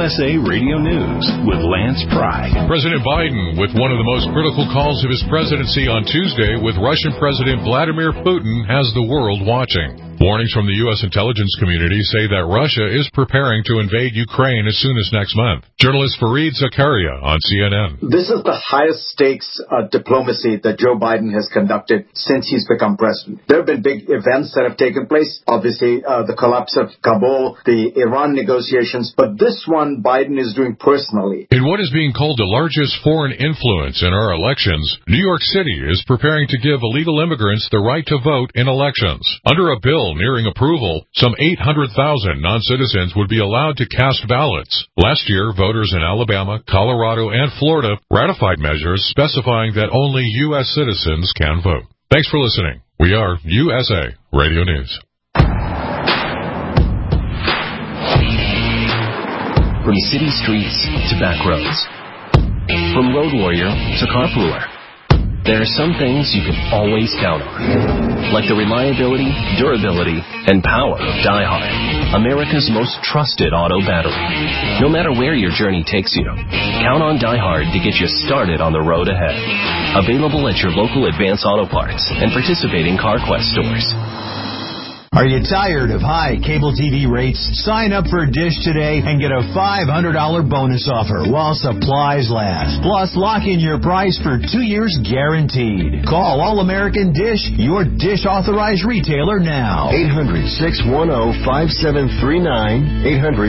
USA Radio News with Lance Pry. President Biden with one of the most critical calls of his presidency on Tuesday with Russian President Vladimir Putin has the world watching. Warnings from the U.S. intelligence community say that Russia is preparing to invade Ukraine as soon as next month. Journalist Fareed Zakaria on CNN. This is the highest stakes diplomacy that Joe Biden has conducted since he's become president. There have been big events that have taken place. Obviously, the collapse of Kabul, the Iran negotiations, but this one Biden is doing personally. In what is being called the largest foreign influence in our elections, New York City is preparing to give illegal immigrants the right to vote in elections. Under a bill nearing approval, some 800,000 non-citizens would be allowed to cast ballots. Last year, voters in Alabama, Colorado, and Florida ratified measures specifying that only U.S. citizens can vote. Thanks for listening. We are USA Radio News. From city streets to back roads, from road warrior to carpooler, there are some things you can always count on, like the reliability, durability, and power of DieHard, America's most trusted auto battery. No matter where your journey takes you, count on DieHard to get you started on the road ahead. Available at your local Advance Auto Parts and participating CarQuest stores. Are you tired of high cable TV rates? Sign up for Dish today and get a $500 bonus offer while supplies last. Plus, lock in your price for 2 years guaranteed. Call All-American Dish, your Dish authorized retailer now. 800-610-5739.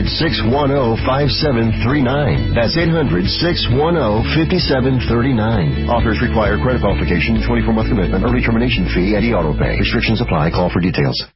800-610-5739. That's 800-610-5739. Offers require credit qualification, 24-month commitment, early termination fee, and e-auto pay. Restrictions apply. Call for details.